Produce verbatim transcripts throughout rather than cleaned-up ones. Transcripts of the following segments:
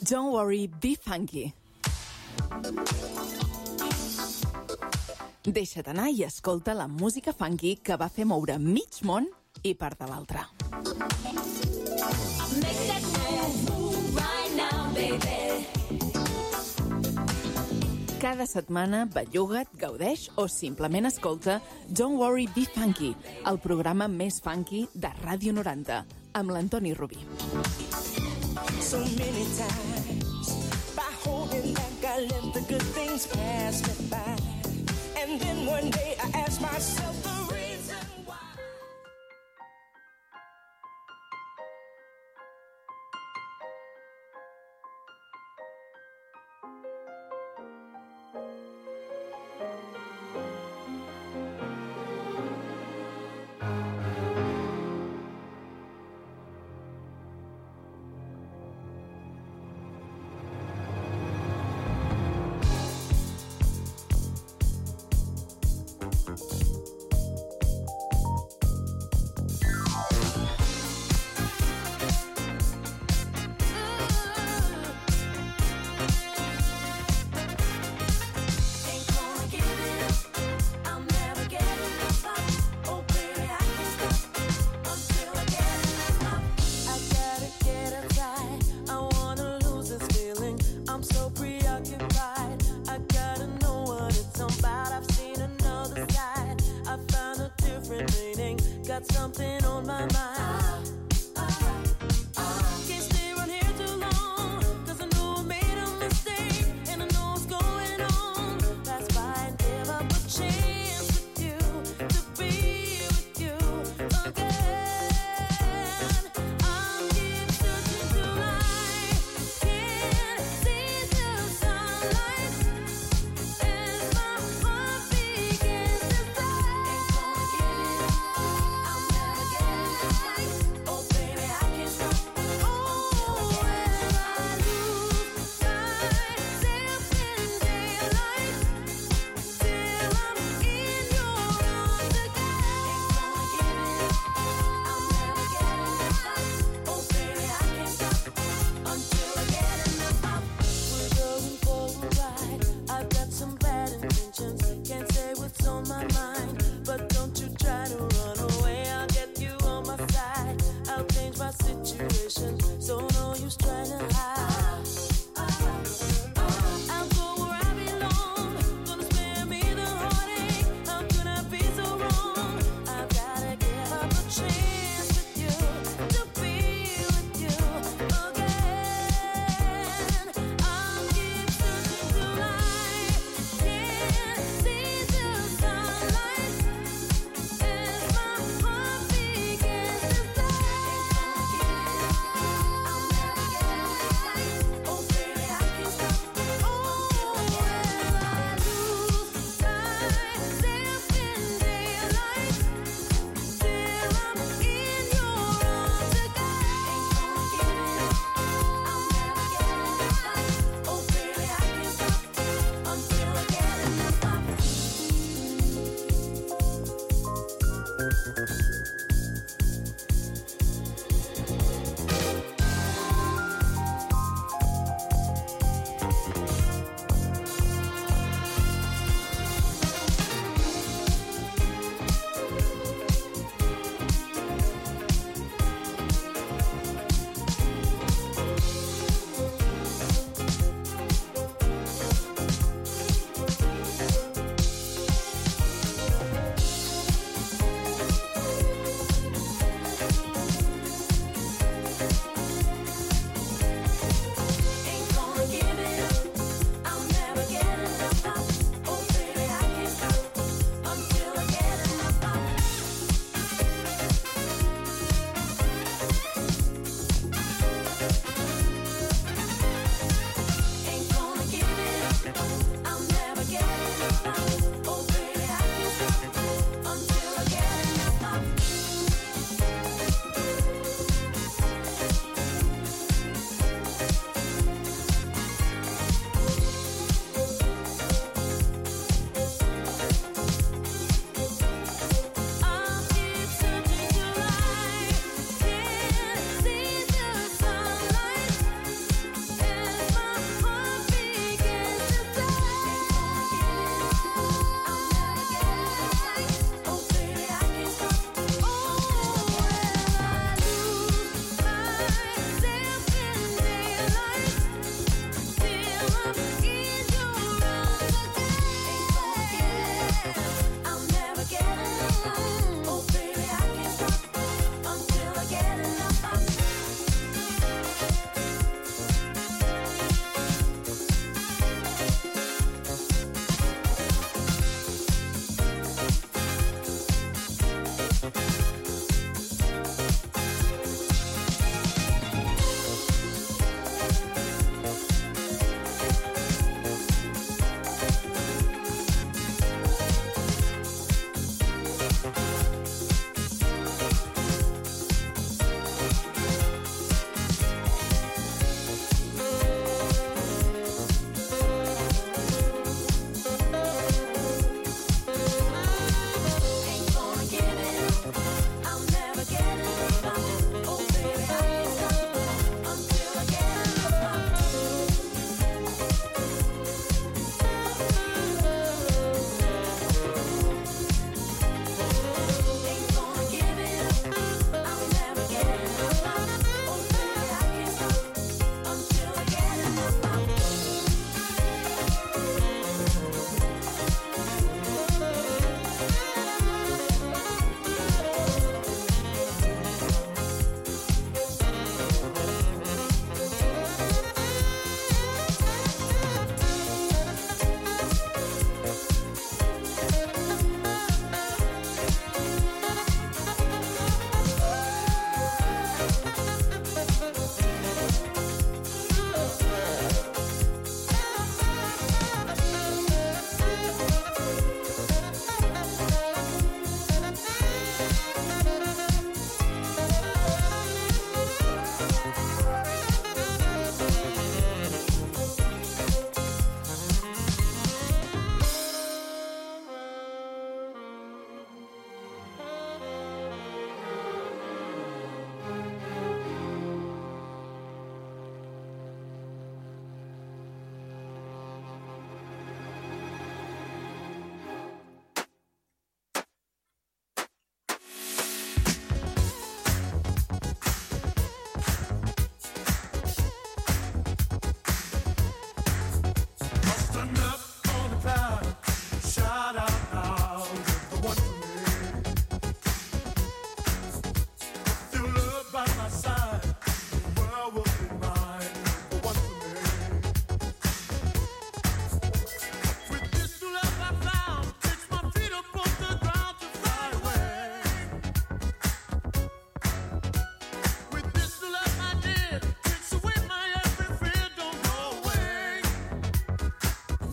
Don't worry, be funky. Deixa't anar i escolta la música funky que va fer moure mig món i part de l'altre. Make that move right now, baby. Cada setmana belluga't, gaudeix o simplement escolta Don't Worry, Be Funky, el programa més funky de Ràdio noranta, amb l'Antoni Rubí. So many times by holding back I let the good things pass me by. And then one day I asked myself the reason why.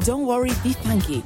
Don't Worry, Be Funky.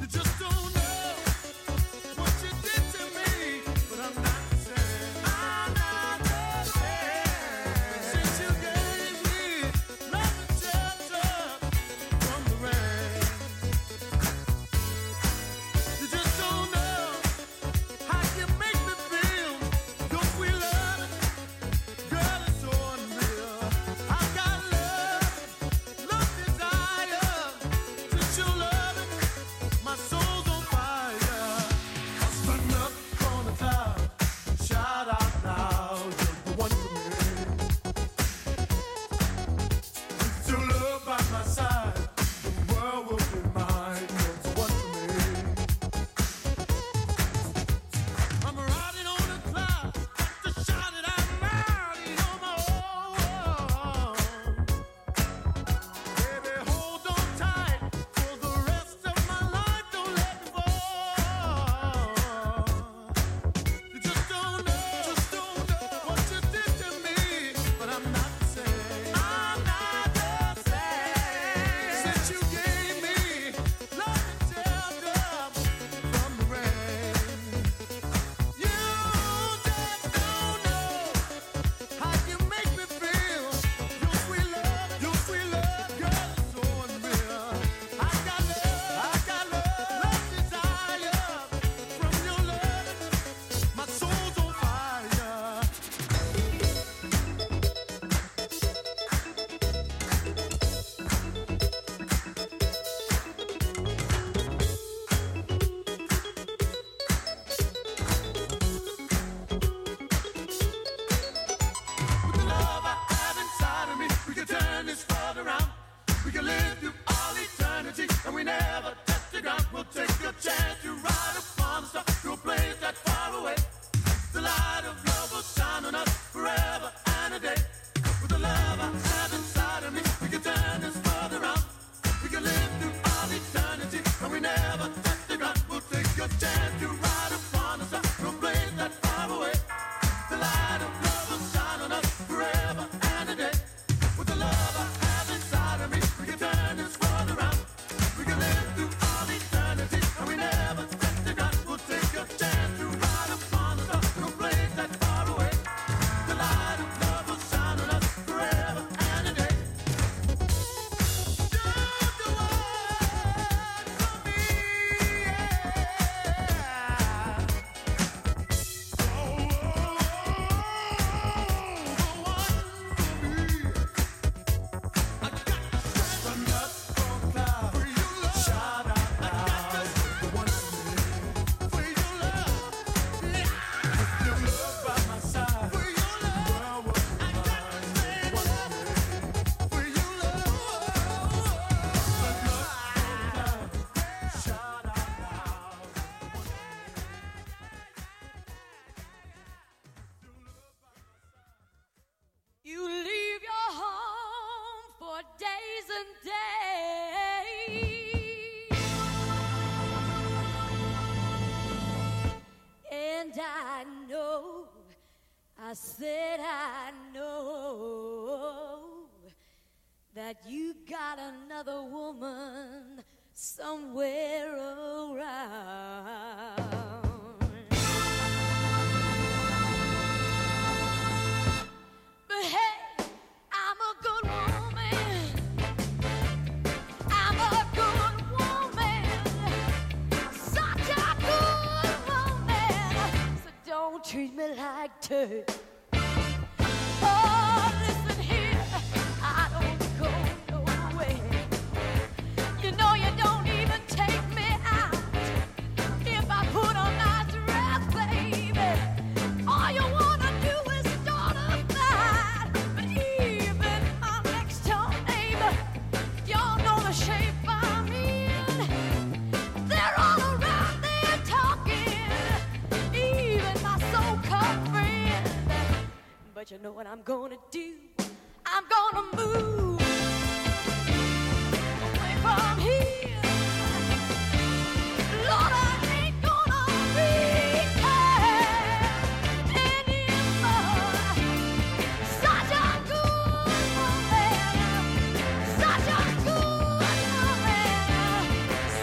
I said I know that you got another woman somewhere around. But hey, I'm a good woman. I'm a good woman. Such a good woman. So don't treat me like dirt. Oh, listen here, I don't go nowhere. You know you don't even take me out. If I put on my dress, baby, all you wanna do is start a fight. But even my next door neighbor, y'all know the shape I'm in. They're all around there talking, even my so-called friend. But you know what I'm gonna do? I'm gonna move away from here. Lord, I ain't gonna return anymore. Such a good woman, such a good woman,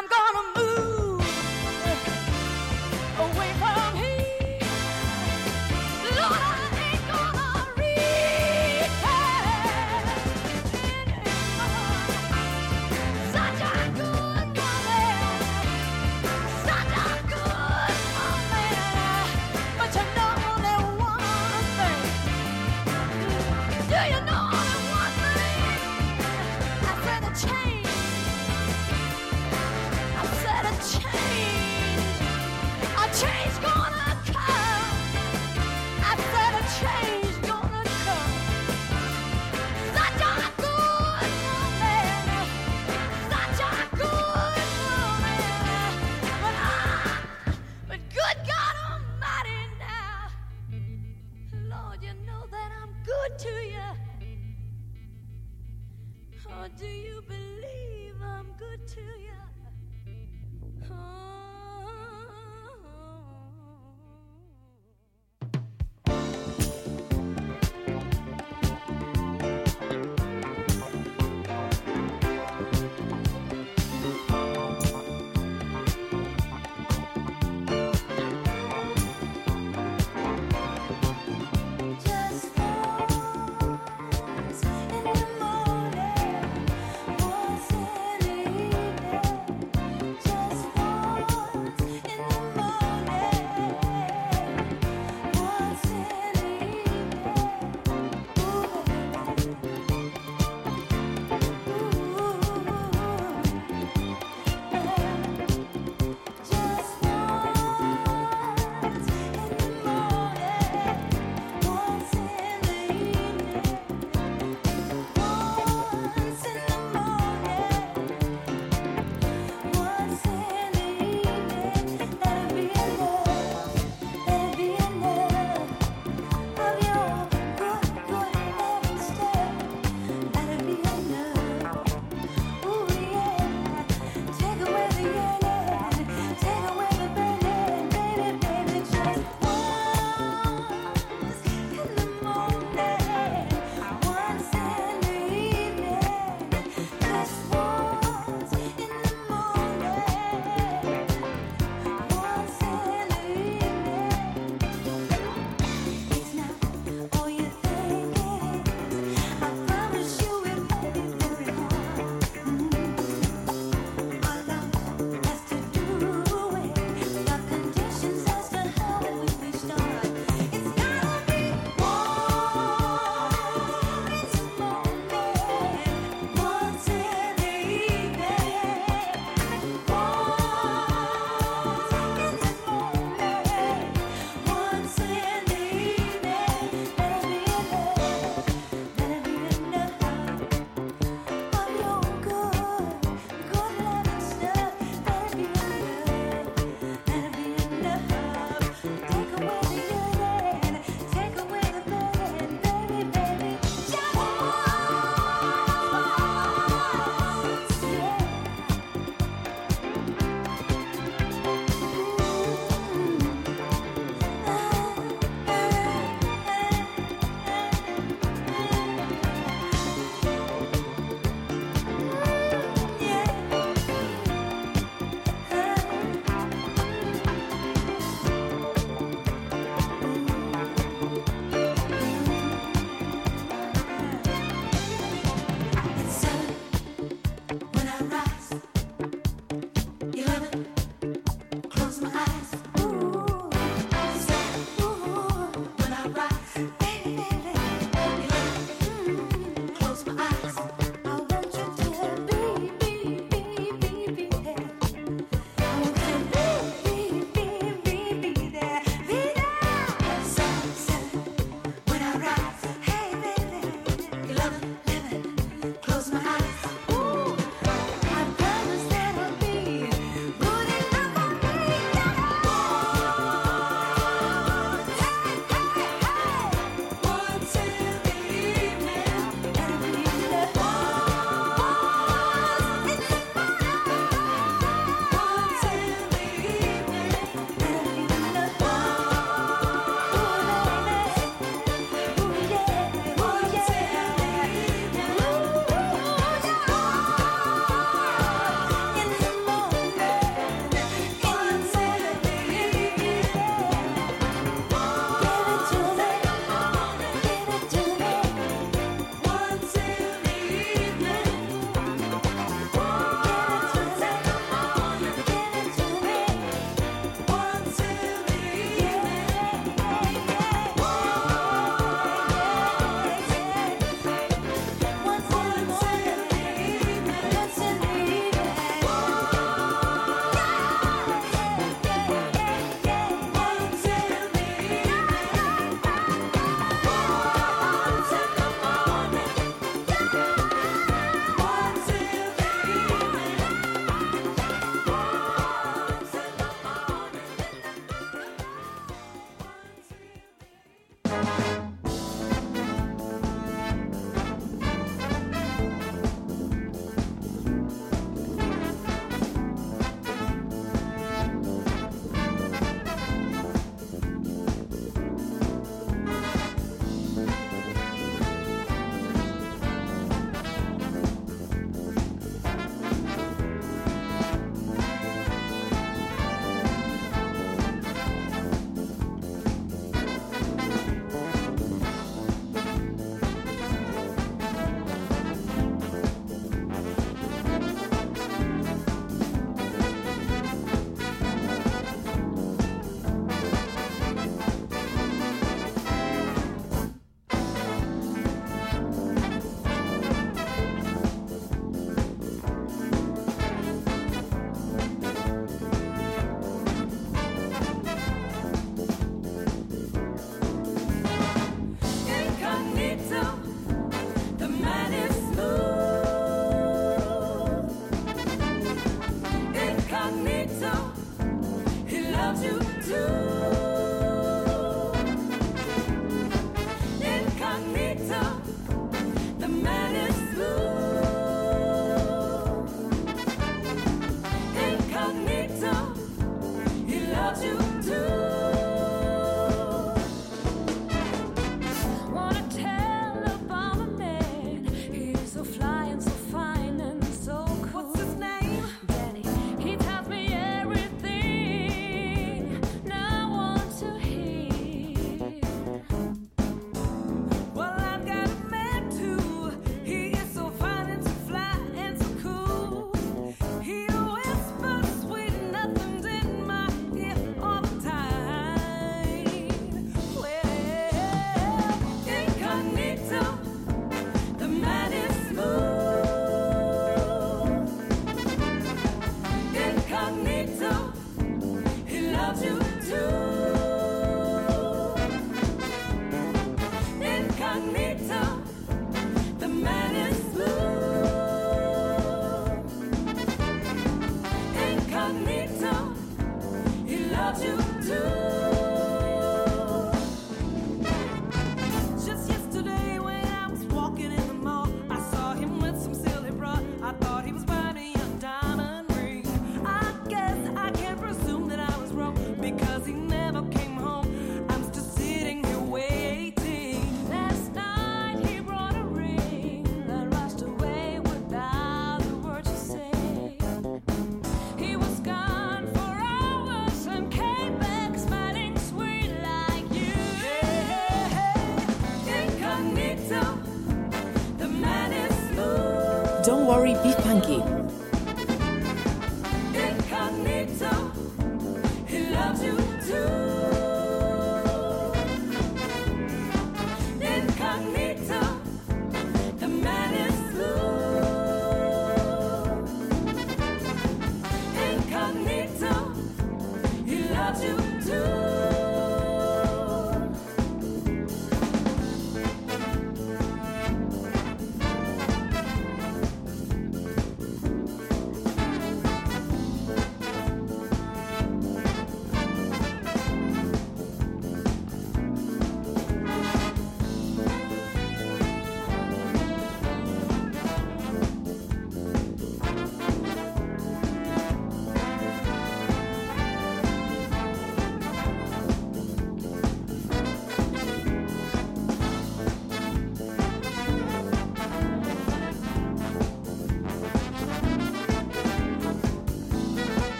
I'm gonna move away from here. Lord, I ain't gonna return anymore. Such a good woman, such a good woman. But you know only one thing. Do you know only one thing? I said a change. I said loves you too. Incognito, the man is blue. Incognito, he loves you too. Wanna tell about a man, he's so fly and so fine and so cool. What's his name? Danny. He tells me everything I want to hear. Well, I've got a man too. He is so fine and so fly and so cool. He whispers sweet nothings in my ear all the time. Well, incognito, the man is smooth. Incognito, he loves you too. Incognito, the man is blue. Incognito, he loves you too. Just yesterday when I was walking in the mall, I saw him with some silly broad. I thought he was buying a diamond ring. I guess I can't presume that I was wrong because he never came home. I'm still sitting here waiting. Last night he brought a ring that rushed away without a word to say. He was gone for hours and came back smiling sweet like you. Incognito, the man is smooth. Don't worry, be funky. Incognito, he loves you too. Incognito, the man is blue. Incognito, he loves you too.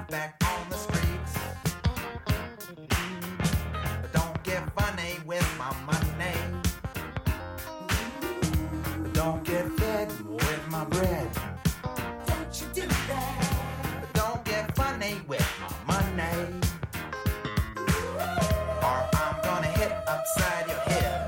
back on the streets. Don't get funny with my money. Don't get fed with my bread. Don't you do that. Don't get funny with my money, or I'm gonna hit upside your head.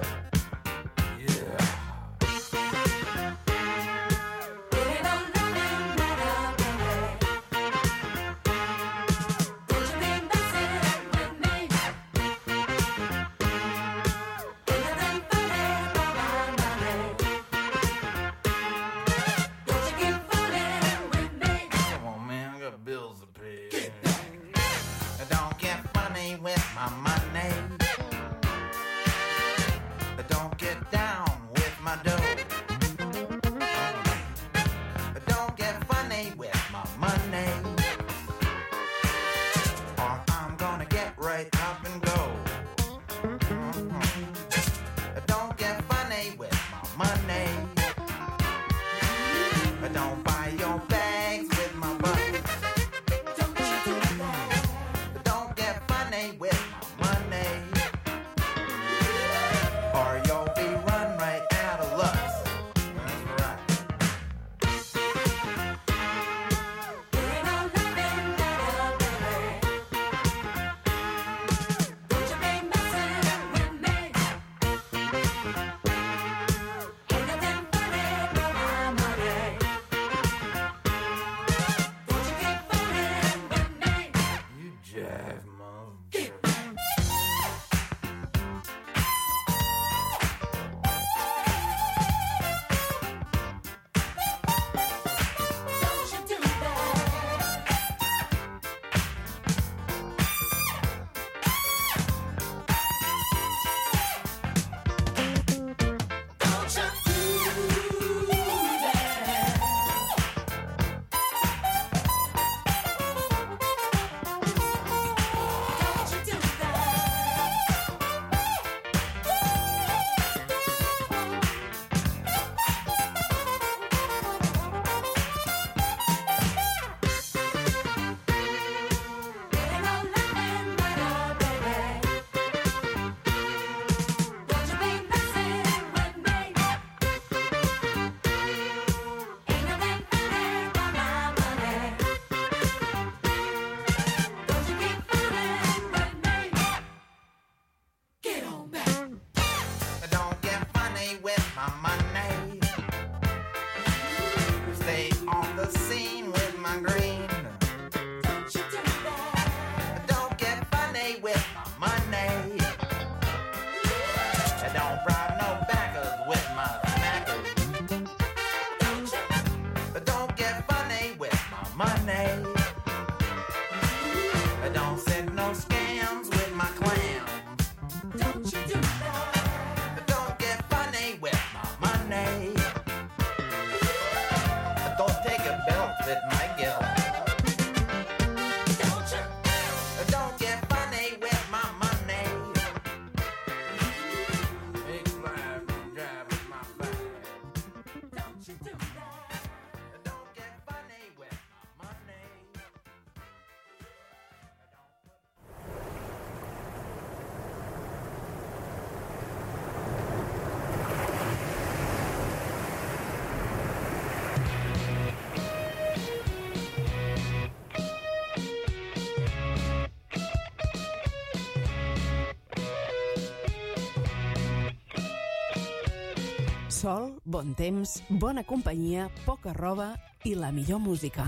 Sol, bon temps, bona companyia, poca roba i la millor música.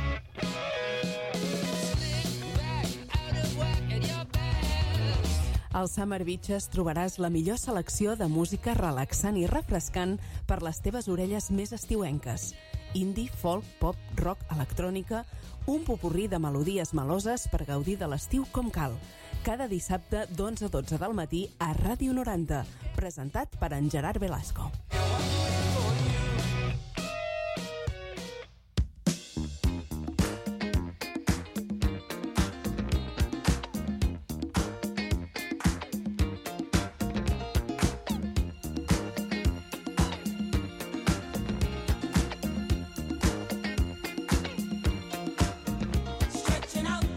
Al Summer Beaches trobaràs la millor selecció de música relaxant i refrescant per les teves orelles més estiuenques. Indie, folk, pop, rock, electrònica, un popurrí de melodies meloses per gaudir de l'estiu com cal. Cada dissabte d'onze a dotze del matí a Ràdio noranta, presentat per en Gerard Velasco. Stretching out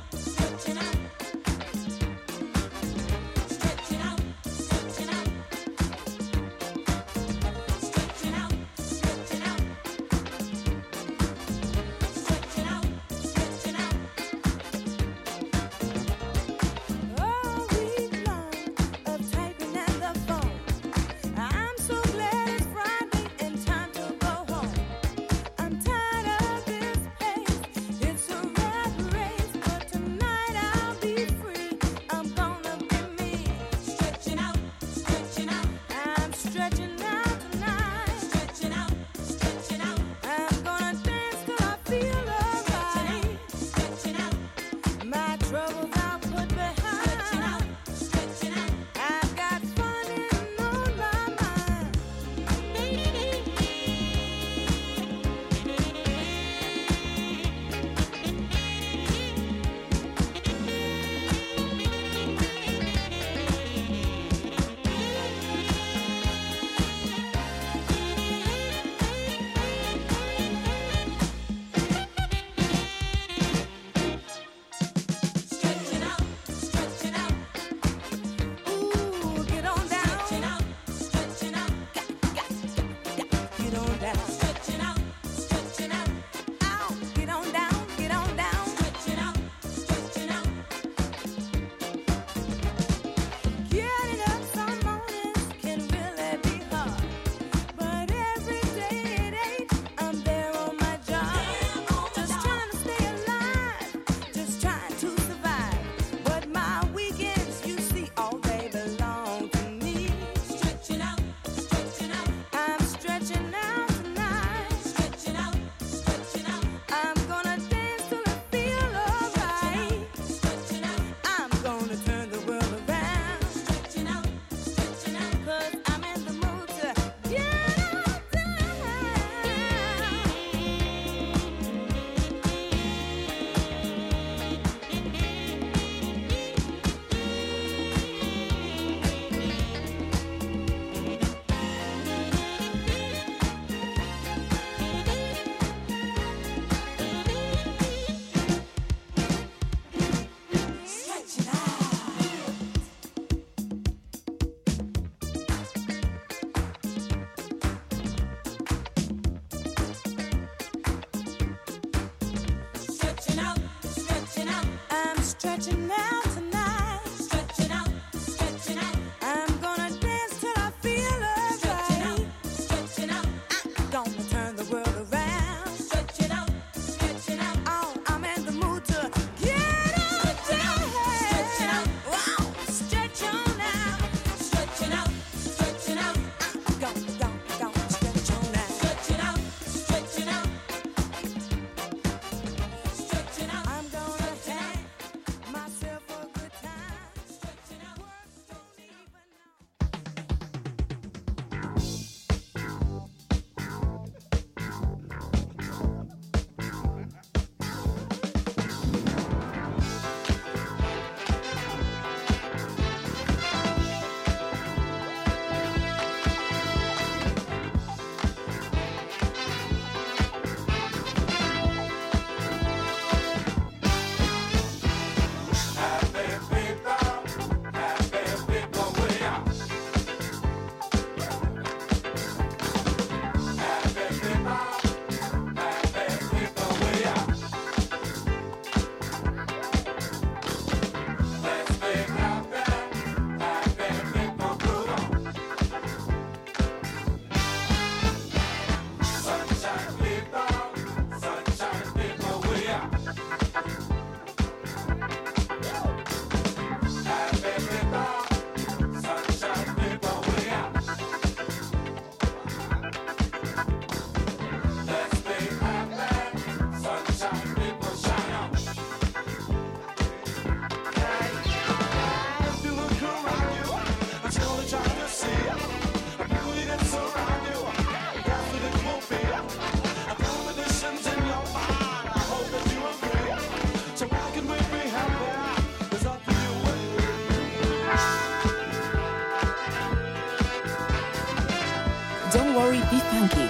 Don't Worry, Be Funky.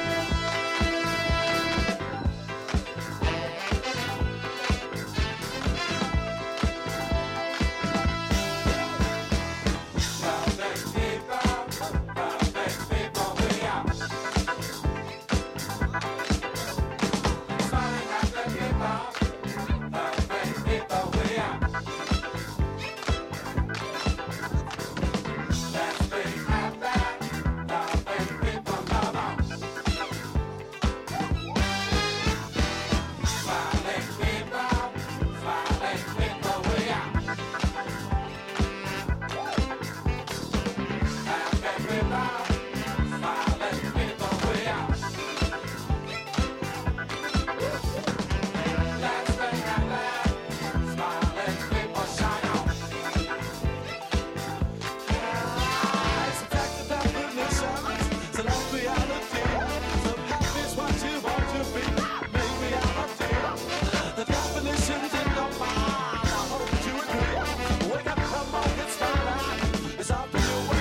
Let's be happy, happy people, love 'em. your mind. I hope you agree. Wake up, come on, get started. It's off to your way.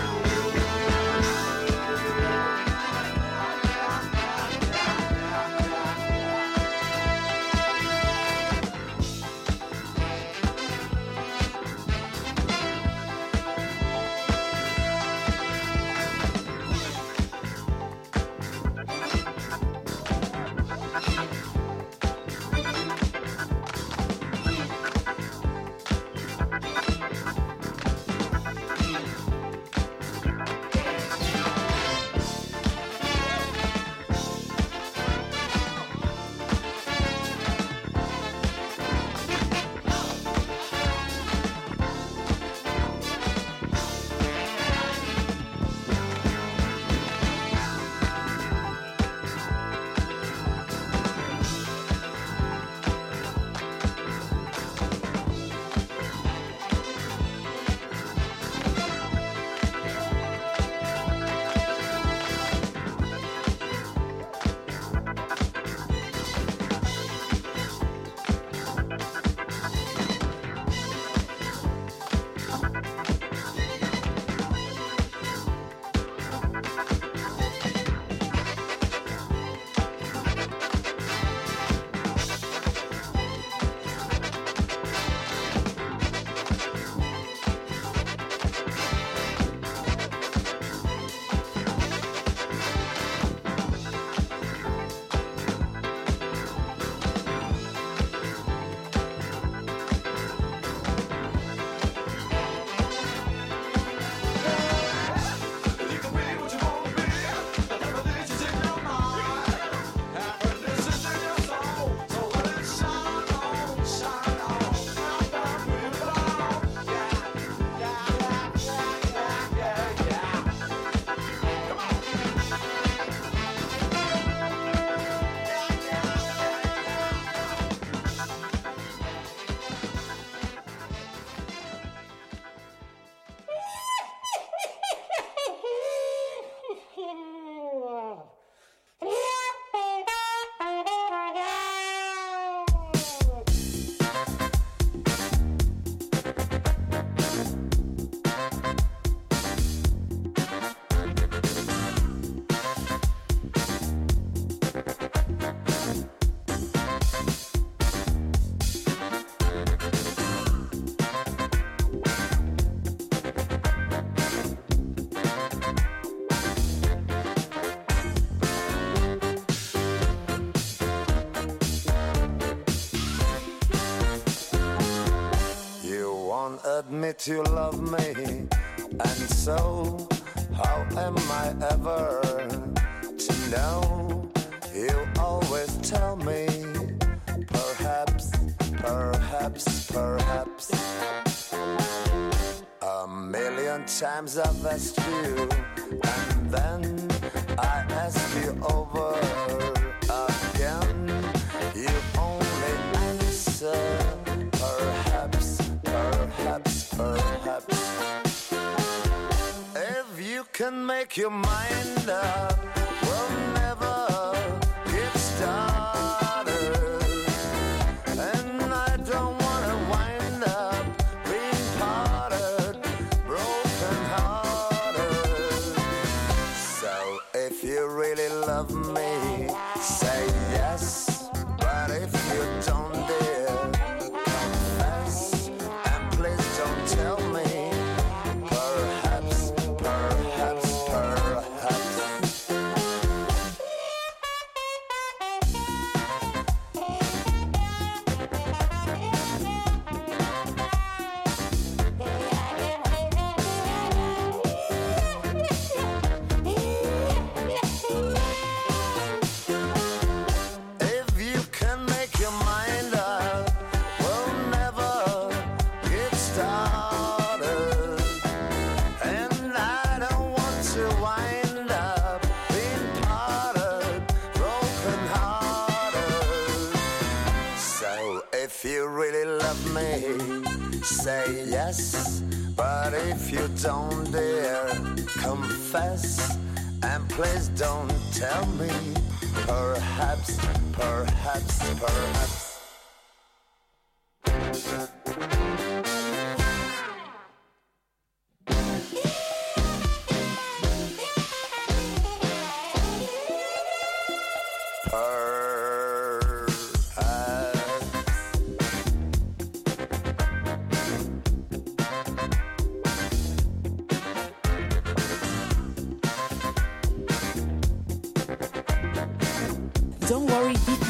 Admit you love me, and so how am I ever to know? You always tell me, perhaps, perhaps, perhaps. A million times I've asked you, and then I ask you over again. You only answer, perhaps, perhaps, perhaps. If you can make your mind up, we'll never get started. And I don't wanna wind up being parted, broken hearted. So if you really love me, say yes. But if you don't dare confess, and please don't tell me, perhaps, perhaps, perhaps. If you can make your mind up, we'll never get started. And I don't want to wind up being parted, broken hearted. So if you really love me, say yes. But if you don't dare confess, and please don't tell me, perhaps, perhaps, perhaps.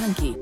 Funky.